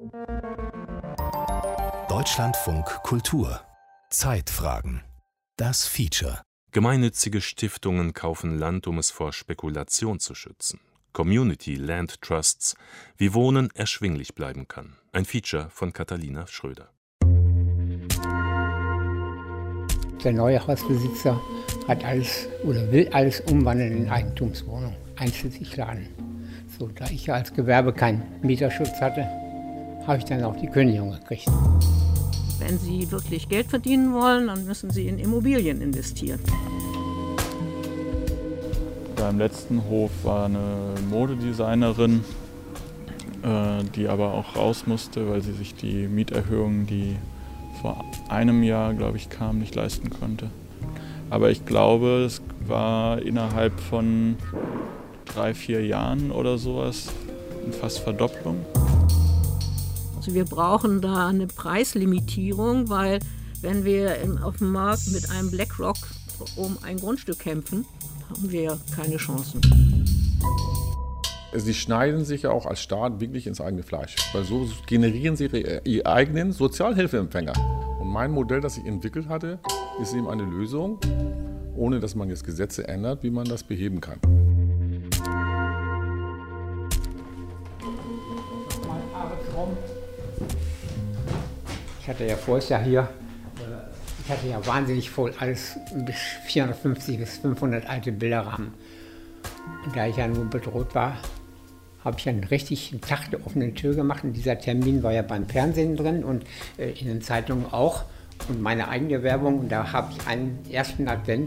Deutschlandfunk Kultur Zeitfragen. Das Feature. Gemeinnützige Stiftungen kaufen Land, um es vor Spekulation zu schützen. Community Land Trusts, wie Wohnen erschwinglich bleiben kann. Ein Feature von Katharina Schröder. Der neue Hausbesitzer hat alles oder will alles umwandeln in Eigentumswohnung, einschließlich Laden. So, da ich ja als Gewerbe keinen Mieterschutz hatte, habe ich dann auch die Kündigung gekriegt. Wenn Sie wirklich Geld verdienen wollen, dann müssen Sie in Immobilien investieren. Beim letzten Hof war eine Modedesignerin, die aber auch raus musste, weil sie sich die Mieterhöhungen, die vor einem Jahr, glaube ich, kamen, nicht leisten konnte. Aber ich glaube, es war innerhalb von 3-4 Jahren oder sowas eine fast Verdopplung. Also wir brauchen da eine Preislimitierung, weil wenn wir auf dem Markt mit einem BlackRock um ein Grundstück kämpfen, haben wir keine Chancen. Sie schneiden sich ja auch als Staat wirklich ins eigene Fleisch, weil so generieren sie ihre eigenen Sozialhilfeempfänger. Und mein Modell, das ich entwickelt hatte, ist eben eine Lösung, ohne dass man jetzt Gesetze ändert, wie man das beheben kann. Ich hatte ja vorher hier, ich hatte ja wahnsinnig voll alles bis 450 bis 500 alte Bilderrahmen. Und da ich ja nur bedroht war, habe ich einen richtigen Tag der offenen Tür gemacht. Und dieser Termin war ja beim Fernsehen drin und in den Zeitungen auch. Und meine eigene Werbung. Und da habe ich einen ersten Advent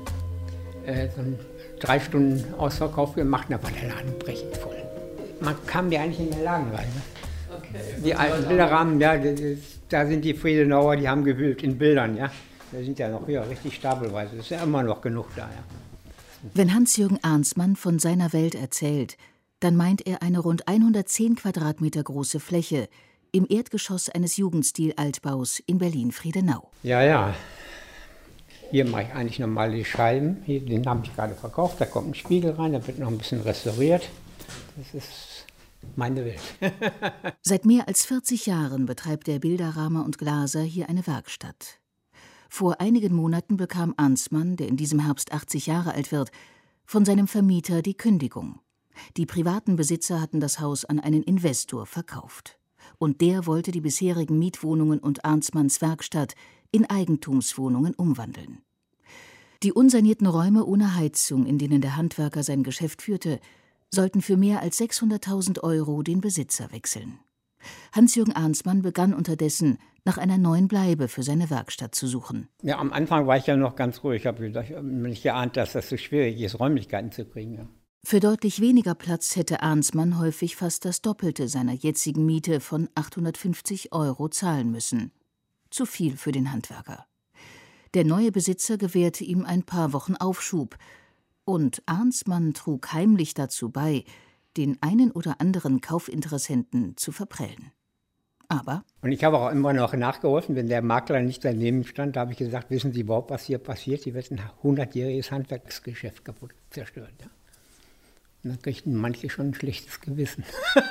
so einen 3 Stunden Ausverkauf gemacht. Und da war der Laden brechend voll. Man kam mir eigentlich in den Laden rein. Ne? Okay. Die alten Bilderrahmen, ja, da sind die Friedenauer, die haben gewühlt in Bildern. Ja. Da sind ja noch hier richtig stapelweise. Das ist ja immer noch genug da. Ja. Wenn Hans-Jürgen Arnsmann von seiner Welt erzählt, dann meint er eine rund 110 Quadratmeter große Fläche im Erdgeschoss eines Jugendstil-Altbaus in Berlin-Friedenau. Ja. Hier mache ich eigentlich normal die Scheiben. Hier, den habe ich gerade verkauft. Da kommt ein Spiegel rein, da wird noch ein bisschen restauriert. Das ist meine Welt. Seit mehr als 40 Jahren betreibt der Bilderrahmer und Glaser hier eine Werkstatt. Vor einigen Monaten bekam Arnsmann, der in diesem Herbst 80 Jahre alt wird, von seinem Vermieter die Kündigung. Die privaten Besitzer hatten das Haus an einen Investor verkauft. Und der wollte die bisherigen Mietwohnungen und Arnsmanns Werkstatt in Eigentumswohnungen umwandeln. Die unsanierten Räume ohne Heizung, in denen der Handwerker sein Geschäft führte, sollten für mehr als 600.000 € den Besitzer wechseln. Hans-Jürgen Arnsmann begann unterdessen, nach einer neuen Bleibe für seine Werkstatt zu suchen. Ja, am Anfang war ich ja noch ganz ruhig. Ich habe nicht geahnt, dass das so schwierig ist, Räumlichkeiten zu kriegen. Ja. Für deutlich weniger Platz hätte Arnsmann häufig fast das Doppelte seiner jetzigen Miete von 850 € zahlen müssen. Zu viel für den Handwerker. Der neue Besitzer gewährte ihm ein paar Wochen Aufschub. Und Arnsmann trug heimlich dazu bei, den einen oder anderen Kaufinteressenten zu verprellen. Aber... Und ich habe auch immer noch nachgeholfen, wenn der Makler nicht daneben stand, da habe ich gesagt, wissen Sie überhaupt, was hier passiert? Hier wird ein 100-jähriges Handwerksgeschäft kaputt zerstört. Ja. Und dann kriegten manche schon ein schlechtes Gewissen.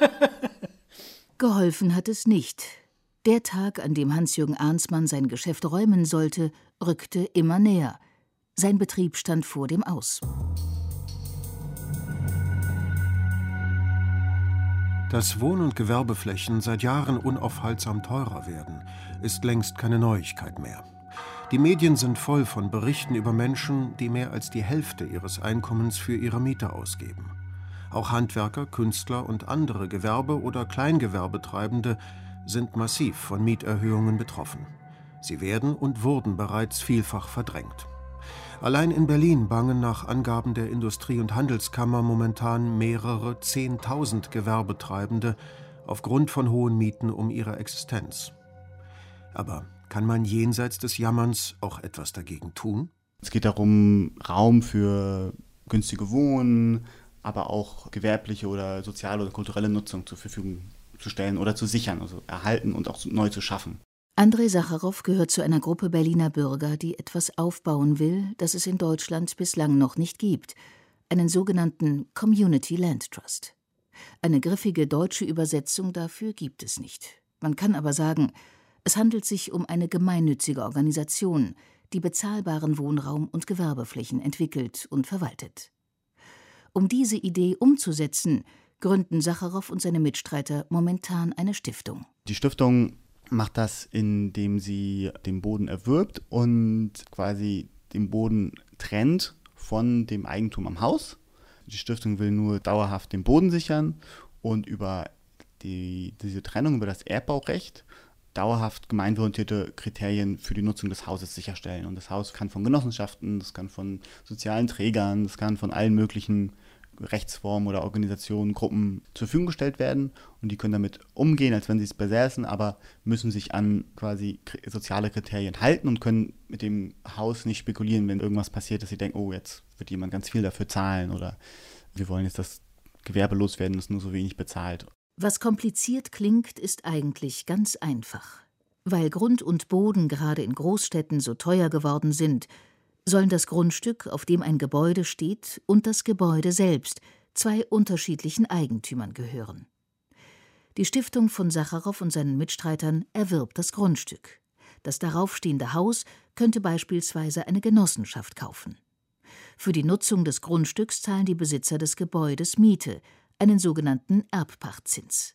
Geholfen hat es nicht. Der Tag, an dem Hans-Jürgen Arnsmann sein Geschäft räumen sollte, rückte immer näher. Sein Betrieb stand vor dem Aus. Dass Wohn- und Gewerbeflächen seit Jahren unaufhaltsam teurer werden, ist längst keine Neuigkeit mehr. Die Medien sind voll von Berichten über Menschen, die mehr als die Hälfte ihres Einkommens für ihre Miete ausgeben. Auch Handwerker, Künstler und andere Gewerbe- oder Kleingewerbetreibende sind massiv von Mieterhöhungen betroffen. Sie werden und wurden bereits vielfach verdrängt. Allein in Berlin bangen nach Angaben der Industrie- und Handelskammer momentan mehrere 10.000 Gewerbetreibende aufgrund von hohen Mieten um ihre Existenz. Aber kann man jenseits des Jammerns auch etwas dagegen tun? Es geht darum, Raum für günstige Wohnen, aber auch gewerbliche oder soziale oder kulturelle Nutzung zur Verfügung zu stellen oder zu sichern, also erhalten und auch neu zu schaffen. Andrei Sacharow gehört zu einer Gruppe Berliner Bürger, die etwas aufbauen will, das es in Deutschland bislang noch nicht gibt, einen sogenannten Community Land Trust. Eine griffige deutsche Übersetzung dafür gibt es nicht. Man kann aber sagen, es handelt sich um eine gemeinnützige Organisation, die bezahlbaren Wohnraum und Gewerbeflächen entwickelt und verwaltet. Um diese Idee umzusetzen, gründen Sacharow und seine Mitstreiter momentan eine Stiftung. Die Stiftung macht das, indem sie den Boden erwirbt und quasi den Boden trennt von dem Eigentum am Haus. Die Stiftung will nur dauerhaft den Boden sichern und über diese Trennung, über das Erbbaurecht, dauerhaft gemeinwohlorientierte Kriterien für die Nutzung des Hauses sicherstellen. Und das Haus kann von Genossenschaften, das kann von sozialen Trägern, das kann von allen möglichen Rechtsformen oder Organisationen, Gruppen zur Verfügung gestellt werden. Und die können damit umgehen, als wenn sie es besäßen, aber müssen sich an quasi soziale Kriterien halten und können mit dem Haus nicht spekulieren, wenn irgendwas passiert, dass sie denken, oh, jetzt wird jemand ganz viel dafür zahlen oder wir wollen jetzt das Gewerbe loswerden, das nur so wenig bezahlt. Was kompliziert klingt, ist eigentlich ganz einfach. Weil Grund und Boden gerade in Großstädten so teuer geworden sind, sollen das Grundstück, auf dem ein Gebäude steht, und das Gebäude selbst zwei unterschiedlichen Eigentümern gehören. Die Stiftung von Sacharow und seinen Mitstreitern erwirbt das Grundstück. Das darauf stehende Haus könnte beispielsweise eine Genossenschaft kaufen. Für die Nutzung des Grundstücks zahlen die Besitzer des Gebäudes Miete, einen sogenannten Erbpachtzins.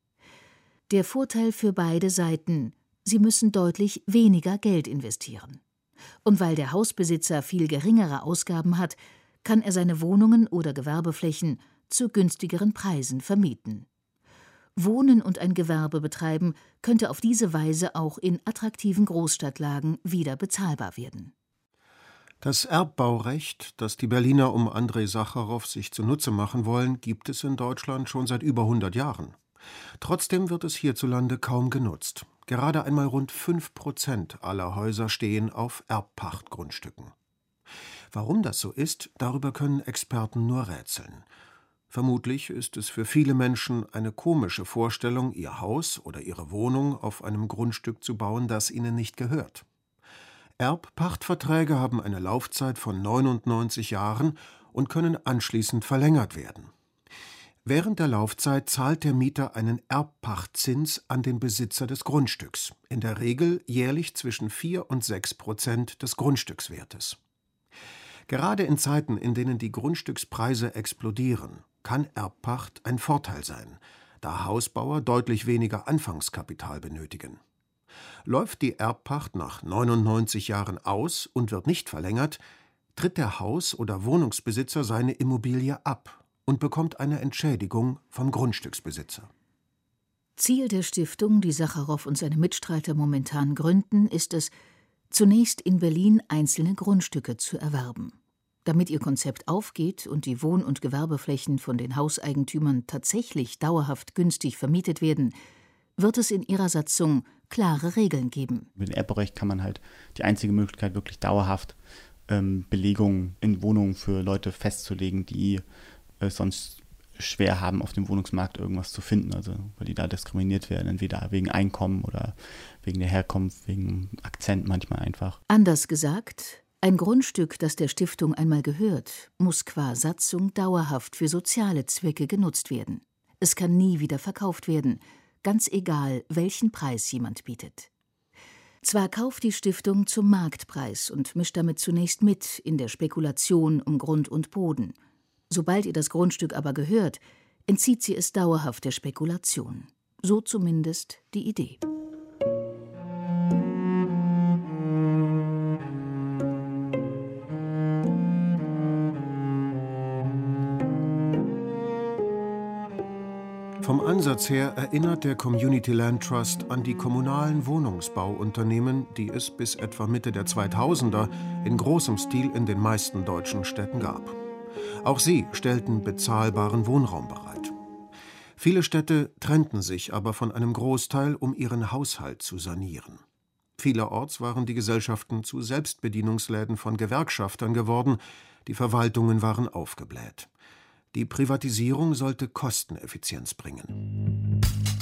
Der Vorteil für beide Seiten: sie müssen deutlich weniger Geld investieren. Und weil der Hausbesitzer viel geringere Ausgaben hat, kann er seine Wohnungen oder Gewerbeflächen zu günstigeren Preisen vermieten. Wohnen und ein Gewerbe betreiben könnte auf diese Weise auch in attraktiven Großstadtlagen wieder bezahlbar werden. Das Erbbaurecht, das die Berliner um Andrei Sacharow sich zunutze machen wollen, gibt es in Deutschland schon seit über 100 Jahren. Trotzdem wird es hierzulande kaum genutzt. Gerade einmal rund 5% aller Häuser stehen auf Erbpachtgrundstücken. Warum das so ist, darüber können Experten nur rätseln. Vermutlich ist es für viele Menschen eine komische Vorstellung, ihr Haus oder ihre Wohnung auf einem Grundstück zu bauen, das ihnen nicht gehört. Erbpachtverträge haben eine Laufzeit von 99 Jahren und können anschließend verlängert werden. Während der Laufzeit zahlt der Mieter einen Erbpachtzins an den Besitzer des Grundstücks, in der Regel jährlich zwischen 4 und 6% des Grundstückswertes. Gerade in Zeiten, in denen die Grundstückspreise explodieren, kann Erbpacht ein Vorteil sein, da Hausbauer deutlich weniger Anfangskapital benötigen. Läuft die Erbpacht nach 99 Jahren aus und wird nicht verlängert, tritt der Haus- oder Wohnungsbesitzer seine Immobilie ab und bekommt eine Entschädigung vom Grundstücksbesitzer. Ziel der Stiftung, die Sacharow und seine Mitstreiter momentan gründen, ist es, zunächst in Berlin einzelne Grundstücke zu erwerben. Damit ihr Konzept aufgeht und die Wohn- und Gewerbeflächen von den Hauseigentümern tatsächlich dauerhaft günstig vermietet werden, wird es in ihrer Satzung klare Regeln geben. Mit dem Erbrecht kann man halt die einzige Möglichkeit, wirklich dauerhaft Belegungen in Wohnungen für Leute festzulegen, die sonst schwer haben, auf dem Wohnungsmarkt irgendwas zu finden, also weil die da diskriminiert werden, entweder wegen Einkommen oder wegen der Herkunft, wegen Akzent manchmal einfach. Anders gesagt, ein Grundstück, das der Stiftung einmal gehört, muss qua Satzung dauerhaft für soziale Zwecke genutzt werden. Es kann nie wieder verkauft werden, ganz egal, welchen Preis jemand bietet. Zwar kauft die Stiftung zum Marktpreis und mischt damit zunächst mit in der Spekulation um Grund und Boden. Sobald ihr das Grundstück aber gehört, entzieht sie es dauerhaft der Spekulation. So zumindest die Idee. Vom Ansatz her erinnert der Community Land Trust an die kommunalen Wohnungsbauunternehmen, die es bis etwa Mitte der 2000er in großem Stil in den meisten deutschen Städten gab. Auch sie stellten bezahlbaren Wohnraum bereit. Viele Städte trennten sich aber von einem Großteil, um ihren Haushalt zu sanieren. Vielerorts waren die Gesellschaften zu Selbstbedienungsläden von Gewerkschaftern geworden, die Verwaltungen waren aufgebläht. Die Privatisierung sollte Kosteneffizienz bringen.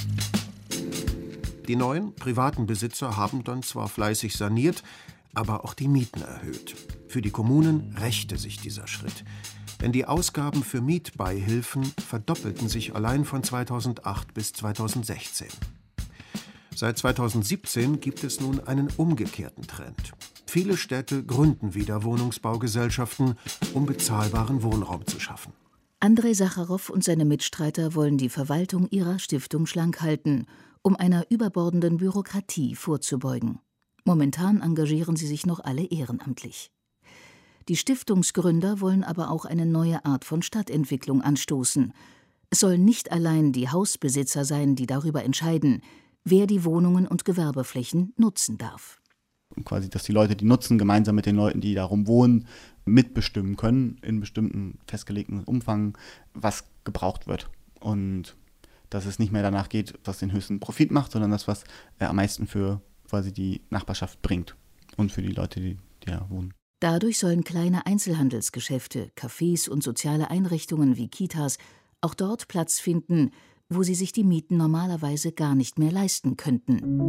Die neuen privaten Besitzer haben dann zwar fleißig saniert, aber auch die Mieten erhöht. Für die Kommunen rächte sich dieser Schritt. Denn die Ausgaben für Mietbeihilfen verdoppelten sich allein von 2008 bis 2016. Seit 2017 gibt es nun einen umgekehrten Trend. Viele Städte gründen wieder Wohnungsbaugesellschaften, um bezahlbaren Wohnraum zu schaffen. Andrei Sacharow und seine Mitstreiter wollen die Verwaltung ihrer Stiftung schlank halten, um einer überbordenden Bürokratie vorzubeugen. Momentan engagieren sie sich noch alle ehrenamtlich. Die Stiftungsgründer wollen aber auch eine neue Art von Stadtentwicklung anstoßen. Es sollen nicht allein die Hausbesitzer sein, die darüber entscheiden, wer die Wohnungen und Gewerbeflächen nutzen darf. Quasi, dass die Leute, die nutzen, gemeinsam mit den Leuten, die darum wohnen, mitbestimmen können, in bestimmten festgelegten Umfang, was gebraucht wird. Und dass es nicht mehr danach geht, was den höchsten Profit macht, sondern das, was am meisten für quasi die Nachbarschaft bringt und für die Leute, die da wohnen. Dadurch sollen kleine Einzelhandelsgeschäfte, Cafés und soziale Einrichtungen wie Kitas auch dort Platz finden, wo sie sich die Mieten normalerweise gar nicht mehr leisten könnten.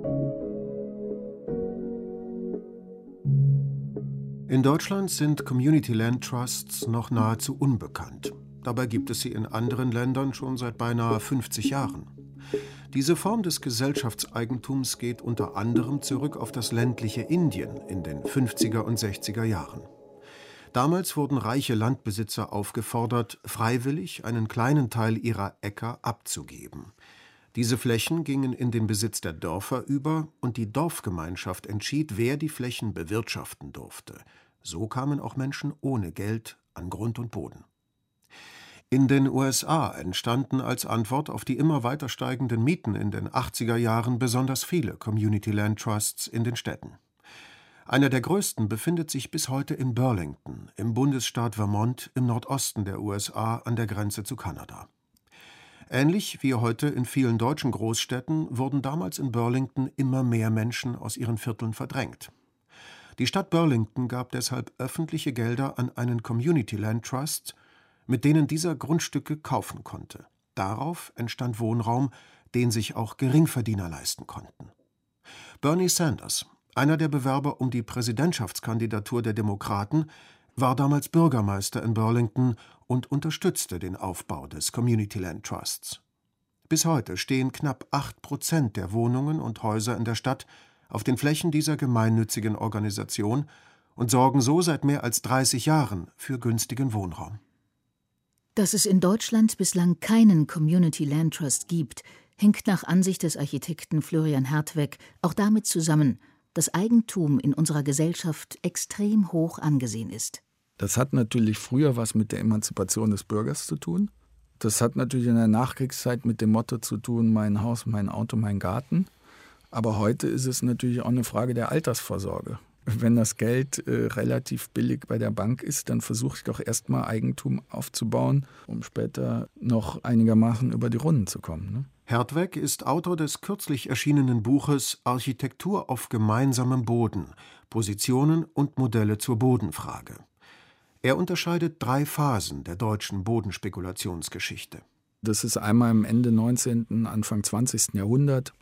In Deutschland sind Community Land Trusts noch nahezu unbekannt. Dabei gibt es sie in anderen Ländern schon seit beinahe 50 Jahren. Diese Form des Gesellschaftseigentums geht unter anderem zurück auf das ländliche Indien in den 50er und 60er Jahren. Damals wurden reiche Landbesitzer aufgefordert, freiwillig einen kleinen Teil ihrer Äcker abzugeben. Diese Flächen gingen in den Besitz der Dörfer über und die Dorfgemeinschaft entschied, wer die Flächen bewirtschaften durfte. So kamen auch Menschen ohne Geld an Grund und Boden. In den USA entstanden als Antwort auf die immer weiter steigenden Mieten in den 80er Jahren besonders viele Community Land Trusts in den Städten. Einer der größten befindet sich bis heute in Burlington, im Bundesstaat Vermont im Nordosten der USA an der Grenze zu Kanada. Ähnlich wie heute in vielen deutschen Großstädten wurden damals in Burlington immer mehr Menschen aus ihren Vierteln verdrängt. Die Stadt Burlington gab deshalb öffentliche Gelder an einen Community Land Trust, mit denen dieser Grundstücke kaufen konnte. Darauf entstand Wohnraum, den sich auch Geringverdiener leisten konnten. Bernie Sanders, einer der Bewerber um die Präsidentschaftskandidatur der Demokraten, war damals Bürgermeister in Burlington und unterstützte den Aufbau des Community Land Trusts. Bis heute stehen knapp 8% der Wohnungen und Häuser in der Stadt auf den Flächen dieser gemeinnützigen Organisation und sorgen so seit mehr als 30 Jahren für günstigen Wohnraum. Dass es in Deutschland bislang keinen Community Land Trust gibt, hängt nach Ansicht des Architekten Florian Hertweg auch damit zusammen, dass Eigentum in unserer Gesellschaft extrem hoch angesehen ist. Das hat natürlich früher was mit der Emanzipation des Bürgers zu tun. Das hat natürlich in der Nachkriegszeit mit dem Motto zu tun, mein Haus, mein Auto, mein Garten. Aber heute ist es natürlich auch eine Frage der Altersvorsorge. Wenn das Geld relativ billig bei der Bank ist, dann versuche ich doch erstmal Eigentum aufzubauen, um später noch einigermaßen über die Runden zu kommen. Ne? Hertweg ist Autor des kürzlich erschienenen Buches Architektur auf gemeinsamem Boden – Positionen und Modelle zur Bodenfrage. Er unterscheidet 3 Phasen der deutschen Bodenspekulationsgeschichte. Das ist einmal im Ende 19., Anfang 20. Jahrhundert,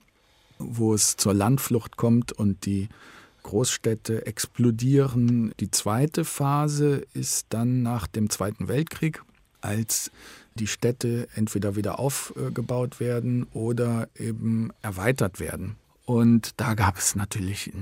wo es zur Landflucht kommt und die Großstädte explodieren. Die zweite Phase ist dann nach dem Zweiten Weltkrieg, als die Städte entweder wieder aufgebaut werden oder eben erweitert werden. Und da gab es natürlich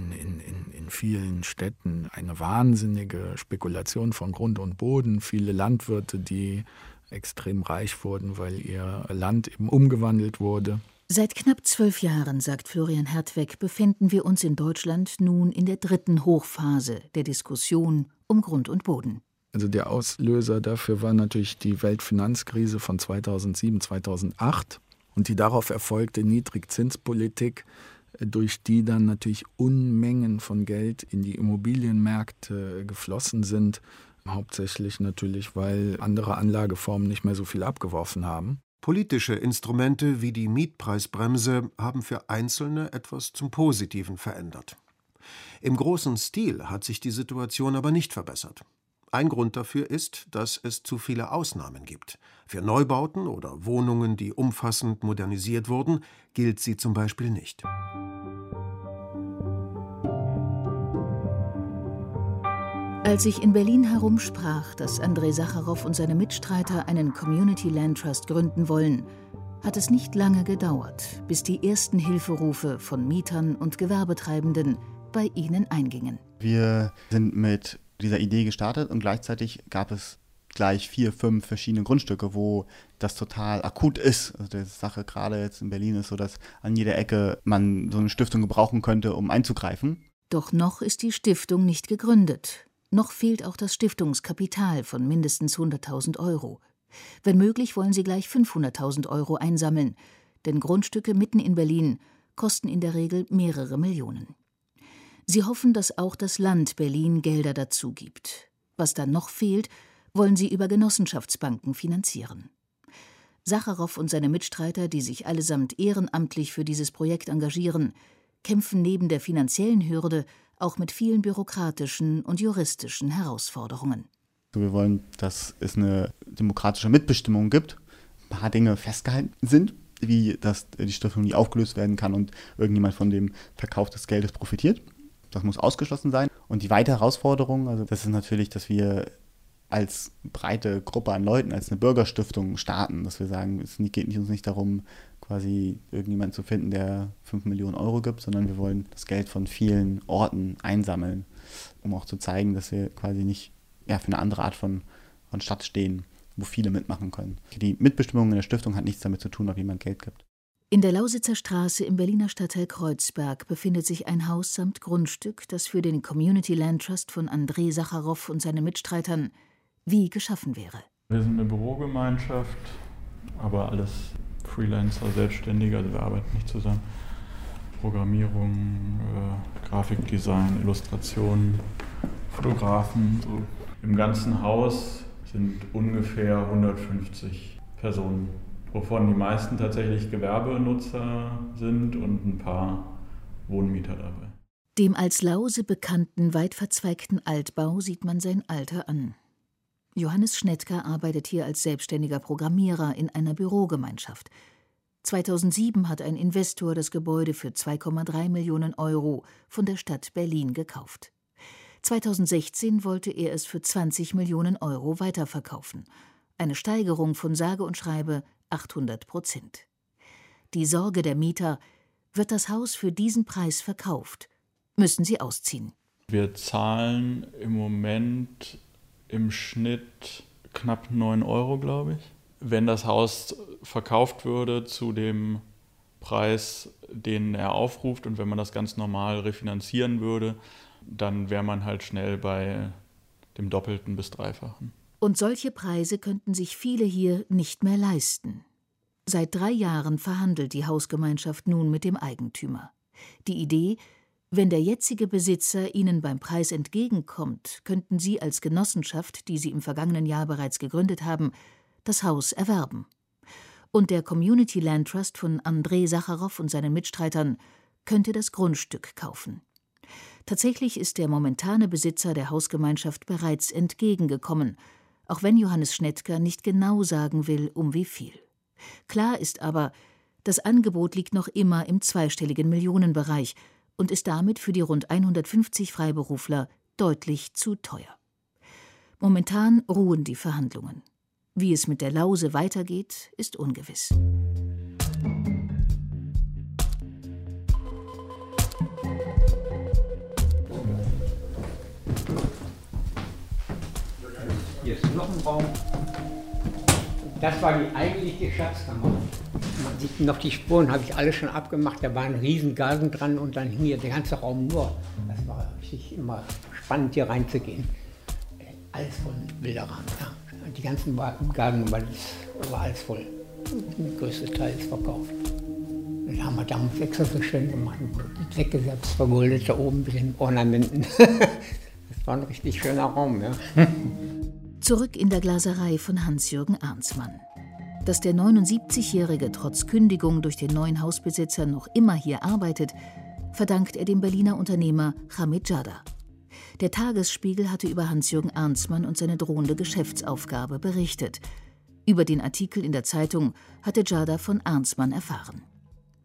in vielen Städten eine wahnsinnige Spekulation von Grund und Boden. Viele Landwirte, die extrem reich wurden, weil ihr Land eben umgewandelt wurde. Seit knapp 12 Jahren, sagt Florian Hertweg, befinden wir uns in Deutschland nun in der 3. Hochphase der Diskussion um Grund und Boden. Also der Auslöser dafür war natürlich die Weltfinanzkrise von 2007, 2008 und die darauf erfolgte Niedrigzinspolitik, durch die dann natürlich Unmengen von Geld in die Immobilienmärkte geflossen sind. Hauptsächlich natürlich, weil andere Anlageformen nicht mehr so viel abgeworfen haben. Politische Instrumente wie die Mietpreisbremse haben für Einzelne etwas zum Positiven verändert. Im großen Stil hat sich die Situation aber nicht verbessert. Ein Grund dafür ist, dass es zu viele Ausnahmen gibt. Für Neubauten oder Wohnungen, die umfassend modernisiert wurden, gilt sie zum Beispiel nicht. Als sich in Berlin herumsprach, dass Andrei Sacharow und seine Mitstreiter einen Community Land Trust gründen wollen, hat es nicht lange gedauert, bis die ersten Hilferufe von Mietern und Gewerbetreibenden bei ihnen eingingen. Wir sind mit dieser Idee gestartet und gleichzeitig gab es gleich 4, 5 verschiedene Grundstücke, wo das total akut ist. Also die Sache gerade jetzt in Berlin ist so, dass an jeder Ecke man so eine Stiftung gebrauchen könnte, um einzugreifen. Doch noch ist die Stiftung nicht gegründet. Noch fehlt auch das Stiftungskapital von mindestens 100.000 Euro. Wenn möglich wollen sie gleich 500.000 Euro einsammeln, denn Grundstücke mitten in Berlin kosten in der Regel mehrere Millionen. Sie hoffen, dass auch das Land Berlin Gelder dazu gibt. Was dann noch fehlt, wollen sie über Genossenschaftsbanken finanzieren. Sacharow und seine Mitstreiter, die sich allesamt ehrenamtlich für dieses Projekt engagieren, kämpfen neben der finanziellen Hürde auch mit vielen bürokratischen und juristischen Herausforderungen. Wir wollen, dass es eine demokratische Mitbestimmung gibt, ein paar Dinge festgehalten sind, wie dass die Stiftung nie aufgelöst werden kann und irgendjemand von dem Verkauf des Geldes profitiert. Das muss ausgeschlossen sein. Und die weitere Herausforderung, also das ist natürlich, dass wir als breite Gruppe an Leuten, als eine Bürgerstiftung starten, dass wir sagen, es geht uns nicht darum, quasi irgendjemanden zu finden, der 5 Millionen Euro gibt, sondern wir wollen das Geld von vielen Orten einsammeln, um auch zu zeigen, dass wir quasi nicht für eine andere Art von Stadt stehen, wo viele mitmachen können. Die Mitbestimmung in der Stiftung hat nichts damit zu tun, ob jemand Geld gibt. In der Lausitzer Straße im Berliner Stadtteil Kreuzberg befindet sich ein Haus samt Grundstück, das für den Community Land Trust von Andrei Sacharow und seinen Mitstreitern wie geschaffen wäre. Wir sind eine Bürogemeinschaft, aber alles Freelancer, Selbstständige, also wir arbeiten nicht zusammen. Programmierung, Grafikdesign, Illustration, Fotografen. So. Im ganzen Haus sind ungefähr 150 Personen, wovon die meisten tatsächlich Gewerbenutzer sind und ein paar Wohnmieter dabei. Dem als Lause bekannten, weit verzweigten Altbau sieht man sein Alter an. Johannes Schnettker arbeitet hier als selbstständiger Programmierer in einer Bürogemeinschaft. 2007 hat ein Investor das Gebäude für 2,3 Millionen Euro von der Stadt Berlin gekauft. 2016 wollte er es für 20 Millionen Euro weiterverkaufen. Eine Steigerung von sage und schreibe 800%. Die Sorge der Mieter: Wird das Haus für diesen Preis verkauft, müssen sie ausziehen. Wir zahlen im Moment im Schnitt knapp 9 Euro, glaube ich. Wenn das Haus verkauft würde zu dem Preis, den er aufruft, und wenn man das ganz normal refinanzieren würde, dann wäre man halt schnell bei dem Doppelten bis Dreifachen. Und solche Preise könnten sich viele hier nicht mehr leisten. Seit 3 Jahren verhandelt die Hausgemeinschaft nun mit dem Eigentümer. Die Idee: Wenn der jetzige Besitzer ihnen beim Preis entgegenkommt, könnten sie als Genossenschaft, die sie im vergangenen Jahr bereits gegründet haben, das Haus erwerben. Und der Community Land Trust von Andrei Sacharow und seinen Mitstreitern könnte das Grundstück kaufen. Tatsächlich ist der momentane Besitzer der Hausgemeinschaft bereits entgegengekommen, auch wenn Johannes Schnettker nicht genau sagen will, um wie viel. Klar ist aber, das Angebot liegt noch immer im zweistelligen Millionenbereich und ist damit für die rund 150 Freiberufler deutlich zu teuer. Momentan ruhen die Verhandlungen. Wie es mit der Lause weitergeht, ist ungewiss. Hier ist noch ein Raum. Das war die eigentliche Schatzkammer. Man sieht noch die Spuren, habe ich alles schon abgemacht. Da war ein riesen Galgen dran und dann hing hier der ganze Raum nur. Das war richtig immer spannend, hier reinzugehen. Alles voll mit Bilderrahmen. Ja. Die ganzen Galgen war alles voll. Der größte Teil ist verkauft. Das haben wir damals extra so schön gemacht. Die Decke selbst vergoldet, da oben mit den Ornamenten. Das war ein richtig schöner Raum. Ja. Zurück in der Glaserei von Hans-Jürgen Arnsmann. Dass der 79-Jährige trotz Kündigung durch den neuen Hausbesitzer noch immer hier arbeitet, verdankt er dem Berliner Unternehmer Hamid Jada. Der Tagesspiegel hatte über Hans-Jürgen Arnsmann und seine drohende Geschäftsaufgabe berichtet. Über den Artikel in der Zeitung hatte Jada von Arnsmann erfahren.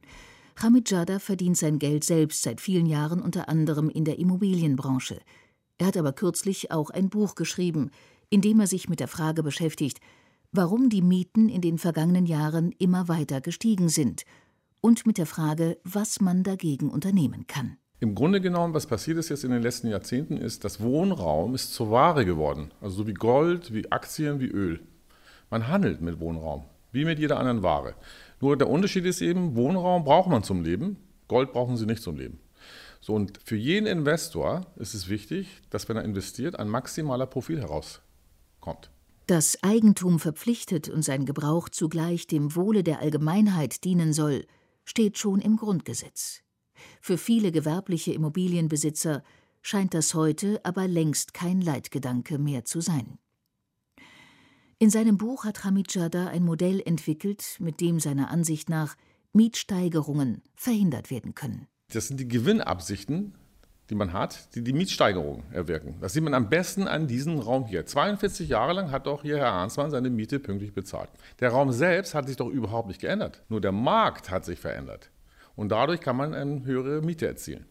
Hamid Jada verdient sein Geld selbst seit vielen Jahren unter anderem in der Immobilienbranche. Er hat aber kürzlich auch ein Buch geschrieben, in dem er sich mit der Frage beschäftigt, warum die Mieten in den vergangenen Jahren immer weiter gestiegen sind und mit der Frage, was man dagegen unternehmen kann. Im Grunde genommen, was passiert ist jetzt in den letzten Jahrzehnten, ist, dass Wohnraum ist zur Ware geworden. Also so wie Gold, wie Aktien, wie Öl. Man handelt mit Wohnraum, wie mit jeder anderen Ware. Nur der Unterschied ist eben, Wohnraum braucht man zum Leben, Gold brauchen Sie nicht zum Leben. So, und für jeden Investor ist es wichtig, dass, wenn er investiert, ein maximaler Profit herauskommt. Dass Eigentum verpflichtet und sein Gebrauch zugleich dem Wohle der Allgemeinheit dienen soll, steht schon im Grundgesetz. Für viele gewerbliche Immobilienbesitzer scheint das heute aber längst kein Leitgedanke mehr zu sein. In seinem Buch hat Hamid Jada ein Modell entwickelt, mit dem seiner Ansicht nach Mietsteigerungen verhindert werden können. Das sind die Gewinnabsichten, die man hat, die die Mietsteigerungen erwirken. Das sieht man am besten an diesem Raum hier. 42 Jahre lang hat doch hier Herr Arnsmann seine Miete pünktlich bezahlt. Der Raum selbst hat sich doch überhaupt nicht geändert. Nur der Markt hat sich verändert. Und dadurch kann man eine höhere Miete erzielen.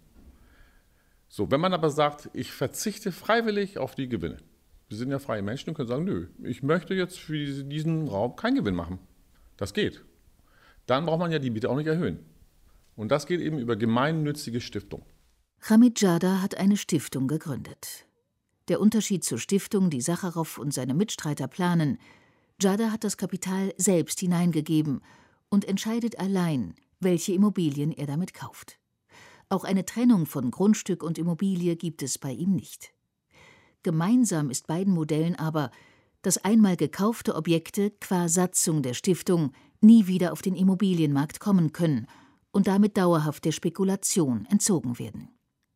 So, wenn man aber sagt, ich verzichte freiwillig auf die Gewinne. Wir sind ja freie Menschen und können sagen, nö, ich möchte jetzt für diesen Raum keinen Gewinn machen. Das geht. Dann braucht man ja die Miete auch nicht erhöhen. Und das geht eben über gemeinnützige Stiftungen. Hamid Jada hat eine Stiftung gegründet. Der Unterschied zur Stiftung, die Sacharow und seine Mitstreiter planen: Jada hat das Kapital selbst hineingegeben und entscheidet allein, welche Immobilien er damit kauft. Auch eine Trennung von Grundstück und Immobilie gibt es bei ihm nicht. Gemeinsam ist beiden Modellen aber, dass einmal gekaufte Objekte qua Satzung der Stiftung nie wieder auf den Immobilienmarkt kommen können und damit dauerhaft der Spekulation entzogen werden.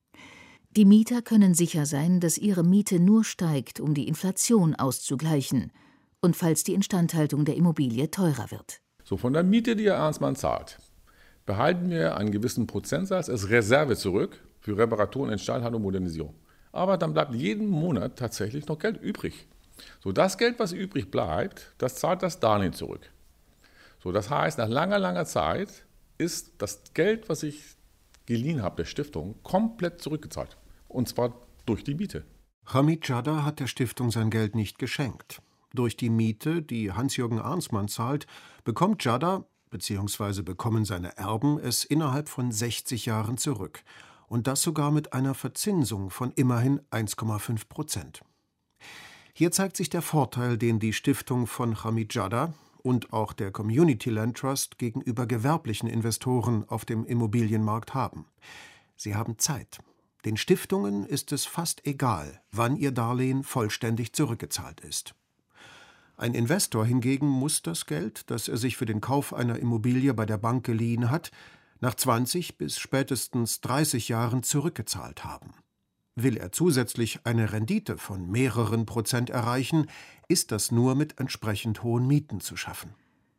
Die Mieter können sicher sein, dass ihre Miete nur steigt, um die Inflation auszugleichen und falls die Instandhaltung der Immobilie teurer wird. So, von der Miete, die Herr Arnsmann zahlt, behalten wir einen gewissen Prozentsatz als Reserve zurück für Reparaturen, Instandhaltung und Modernisierung. Aber dann bleibt jeden Monat tatsächlich noch Geld übrig. So, das Geld, was übrig bleibt, das zahlt das Darlehen zurück. So, das heißt, nach langer, langer Zeit ist das Geld, was ich geliehen habe der Stiftung, komplett zurückgezahlt. Und zwar durch die Miete. Hamid Jada hat der Stiftung sein Geld nicht geschenkt. Durch die Miete, die Hans-Jürgen Arnsmann zahlt, bekommt Jada bzw. bekommen seine Erben es innerhalb von 60 Jahren zurück. Und das sogar mit einer Verzinsung von immerhin 1,5%. Hier zeigt sich der Vorteil, den die Stiftung von Hamid Jada und auch der Community Land Trust gegenüber gewerblichen Investoren auf dem Immobilienmarkt haben. Sie haben Zeit. Den Stiftungen ist es fast egal, wann ihr Darlehen vollständig zurückgezahlt ist. Ein Investor hingegen muss das Geld, das er sich für den Kauf einer Immobilie bei der Bank geliehen hat, nach 20 bis spätestens 30 Jahren zurückgezahlt haben. Will er zusätzlich eine Rendite von mehreren Prozent erreichen, ist das nur mit entsprechend hohen Mieten zu schaffen.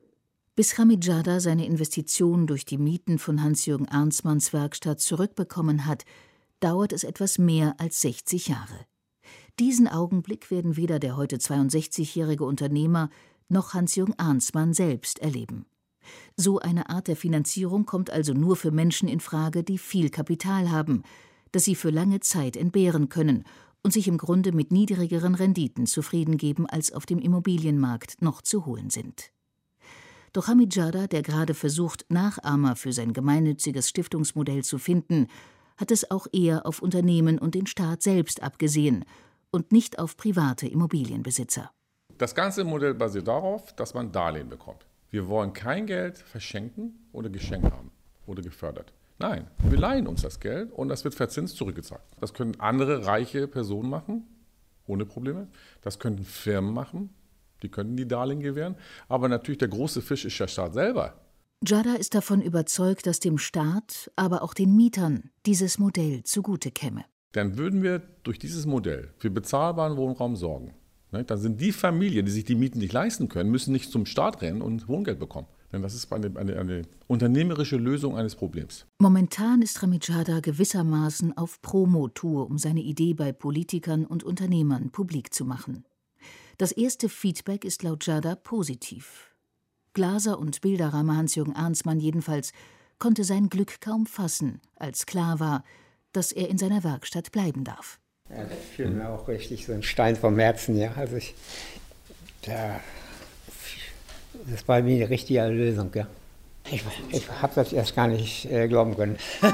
Bis Hamid Jada seine Investition durch die Mieten von Hans-Jürgen Arnsmanns Werkstatt zurückbekommen hat, dauert es etwas mehr als 60 Jahre. Diesen Augenblick werden weder der heute 62-jährige Unternehmer noch Hans-Jürgen Arnsmann selbst erleben. So eine Art der Finanzierung kommt also nur für Menschen in Frage, die viel Kapital haben, das sie für lange Zeit entbehren können und sich im Grunde mit niedrigeren Renditen zufrieden geben, als auf dem Immobilienmarkt noch zu holen sind. Doch Hamid Jada, der gerade versucht, Nachahmer für sein gemeinnütziges Stiftungsmodell zu finden, hat es auch eher auf Unternehmen und den Staat selbst abgesehen und nicht auf private Immobilienbesitzer. Das ganze Modell basiert darauf, dass man Darlehen bekommt. Wir wollen kein Geld verschenken oder geschenkt haben oder gefördert. Nein, wir leihen uns das Geld und das wird verzinst zurückgezahlt. Das können andere reiche Personen machen, ohne Probleme. Das könnten Firmen machen, die könnten die Darlehen gewähren. Aber natürlich der große Fisch ist der Staat selber. Jada ist davon überzeugt, dass dem Staat, aber auch den Mietern dieses Modell zugute käme. Dann würden wir durch dieses Modell für bezahlbaren Wohnraum sorgen. Dann sind die Familien, die sich die Mieten nicht leisten können, müssen nicht zum Staat rennen und Wohngeld bekommen. Denn das ist eine unternehmerische Lösung eines Problems. Momentan ist Hamid Jada gewissermaßen auf Promotour, um seine Idee bei Politikern und Unternehmern publik zu machen. Das erste Feedback ist laut Jada positiv. Glaser und Bilderrahmen Hans-Jürgen Arnsmann jedenfalls konnte sein Glück kaum fassen, als klar war, dass er in seiner Werkstatt bleiben darf. Ja, das fiel mir auch richtig so ein Stein vom Herzen, ja. Also das war mir die richtige Lösung, ja. Ich habe das erst gar nicht glauben können.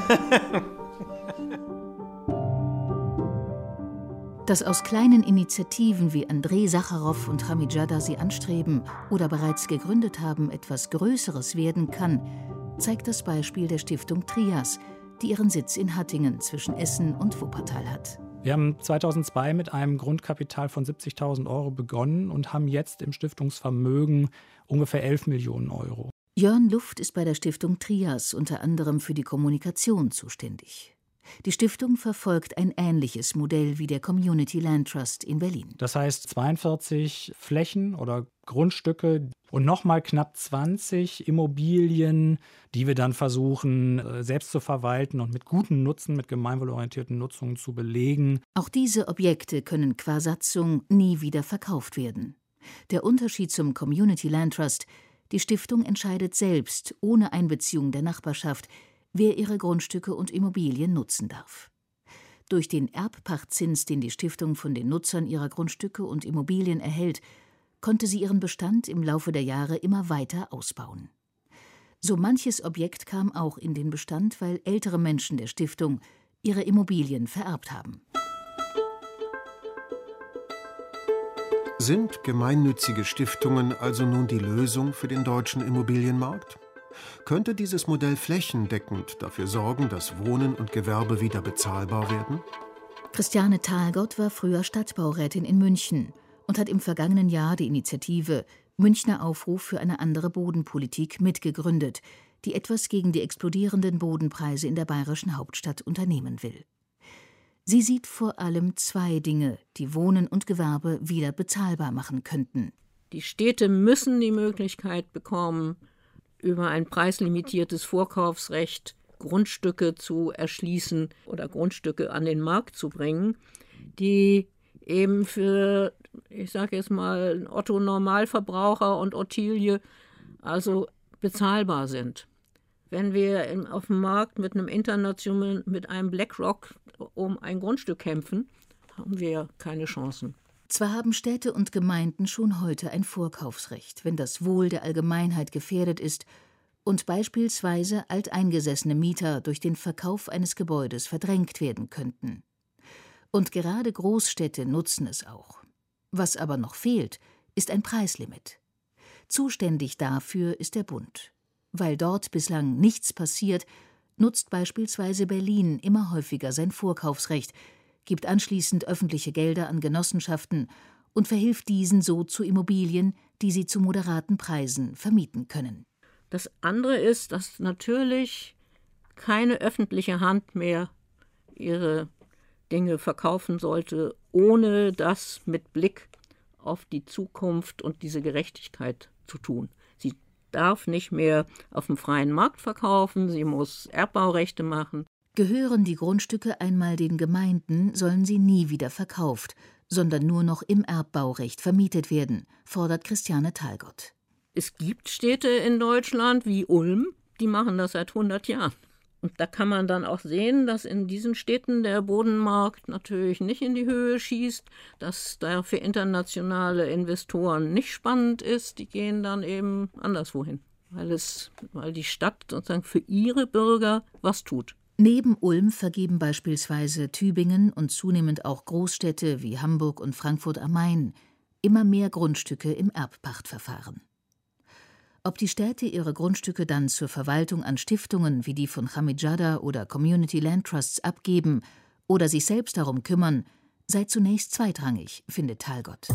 Dass aus kleinen Initiativen wie Andrei Sacharow und Hamidjada sie anstreben oder bereits gegründet haben, etwas Größeres werden kann, zeigt das Beispiel der Stiftung Trias, die ihren Sitz in Hattingen zwischen Essen und Wuppertal hat. Wir haben 2002 mit einem Grundkapital von 70.000 € begonnen und haben jetzt im Stiftungsvermögen ungefähr 11 Millionen €. Jörn Luft ist bei der Stiftung Trias unter anderem für die Kommunikation zuständig. Die Stiftung verfolgt ein ähnliches Modell wie der Community Land Trust in Berlin. Das heißt 42 Flächen oder Grundstücke und nochmal knapp 20 Immobilien, die wir dann versuchen selbst zu verwalten und mit guten Nutzen, mit gemeinwohlorientierten Nutzungen zu belegen. Auch diese Objekte können qua Satzung nie wieder verkauft werden. Der Unterschied zum Community Land Trust: Die Stiftung entscheidet selbst, ohne Einbeziehung der Nachbarschaft, wer ihre Grundstücke und Immobilien nutzen darf. Durch den Erbpachtzins, den die Stiftung von den Nutzern ihrer Grundstücke und Immobilien erhält, konnte sie ihren Bestand im Laufe der Jahre immer weiter ausbauen. So manches Objekt kam auch in den Bestand, weil ältere Menschen der Stiftung ihre Immobilien vererbt haben. Sind gemeinnützige Stiftungen also nun die Lösung für den deutschen Immobilienmarkt? Könnte dieses Modell flächendeckend dafür sorgen, dass Wohnen und Gewerbe wieder bezahlbar werden? Christiane Thalgott war früher Stadtbaurätin in München und hat im vergangenen Jahr die Initiative Münchner Aufruf für eine andere Bodenpolitik mitgegründet, die etwas gegen die explodierenden Bodenpreise in der bayerischen Hauptstadt unternehmen will. Sie sieht vor allem zwei Dinge, die Wohnen und Gewerbe wieder bezahlbar machen könnten. Die Städte müssen die Möglichkeit bekommen, über ein preislimitiertes Vorkaufsrecht Grundstücke zu erschließen oder Grundstücke an den Markt zu bringen, die eben für, ich sage jetzt mal, Otto Normalverbraucher und Ottilie also bezahlbar sind. Wenn wir auf dem Markt mit einem BlackRock um ein Grundstück kämpfen, haben wir keine Chancen. Zwar haben Städte und Gemeinden schon heute ein Vorkaufsrecht, wenn das Wohl der Allgemeinheit gefährdet ist und beispielsweise alteingesessene Mieter durch den Verkauf eines Gebäudes verdrängt werden könnten. Und gerade Großstädte nutzen es auch. Was aber noch fehlt, ist ein Preislimit. Zuständig dafür ist der Bund. Weil dort bislang nichts passiert, nutzt beispielsweise Berlin immer häufiger sein Vorkaufsrecht, gibt anschließend öffentliche Gelder an Genossenschaften und verhilft diesen so zu Immobilien, die sie zu moderaten Preisen vermieten können. Das andere ist, dass natürlich keine öffentliche Hand mehr ihre Dinge verkaufen sollte, ohne das mit Blick auf die Zukunft und diese Gerechtigkeit zu tun. Sie darf nicht mehr auf dem freien Markt verkaufen, sie muss Erbbaurechte machen. Gehören die Grundstücke einmal den Gemeinden, sollen sie nie wieder verkauft, sondern nur noch im Erbbaurecht vermietet werden, fordert Christiane Thalgott. Es gibt Städte in Deutschland wie Ulm, die machen das seit 100 Jahren. Und da kann man dann auch sehen, dass in diesen Städten der Bodenmarkt natürlich nicht in die Höhe schießt, dass da für internationale Investoren nicht spannend ist. Die gehen dann eben anderswo hin, weil die Stadt sozusagen für ihre Bürger was tut. Neben Ulm vergeben beispielsweise Tübingen und zunehmend auch Großstädte wie Hamburg und Frankfurt am Main immer mehr Grundstücke im Erbpachtverfahren. Ob die Städte ihre Grundstücke dann zur Verwaltung an Stiftungen wie die von Hamidjada oder Community Land Trusts abgeben oder sich selbst darum kümmern, sei zunächst zweitrangig, findet Thalgott.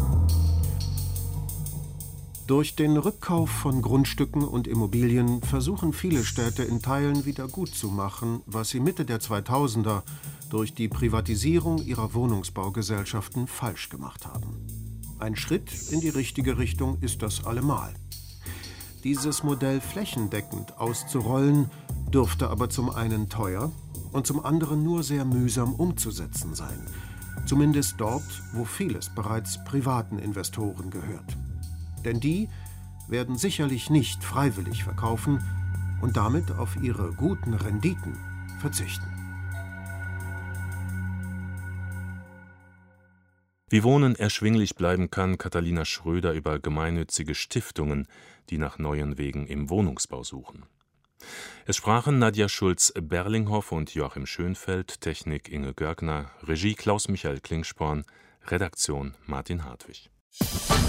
Durch den Rückkauf von Grundstücken und Immobilien versuchen viele Städte in Teilen wieder gut zu machen, was sie Mitte der 2000er durch die Privatisierung ihrer Wohnungsbaugesellschaften falsch gemacht haben. Ein Schritt in die richtige Richtung ist das allemal. Dieses Modell flächendeckend auszurollen, dürfte aber zum einen teuer und zum anderen nur sehr mühsam umzusetzen sein. Zumindest dort, wo vieles bereits privaten Investoren gehört. Denn die werden sicherlich nicht freiwillig verkaufen und damit auf ihre guten Renditen verzichten. Wie Wohnen erschwinglich bleiben kann, Katharina Schröder über gemeinnützige Stiftungen, die nach neuen Wegen im Wohnungsbau suchen. Es sprachen Nadja Schulz-Berlinghoff und Joachim Schönfeld, Technik Inge Görgner, Regie Klaus-Michael Klingsporn, Redaktion Martin Hartwig.